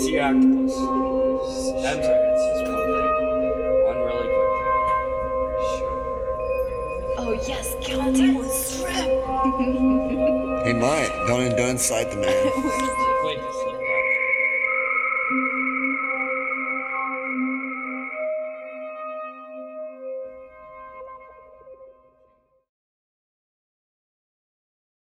sea octopus. I'm sorry, it's just one really quick thing. Oh yes, County was shrimp. He might. Don't incite the man. Where's Wait, just look.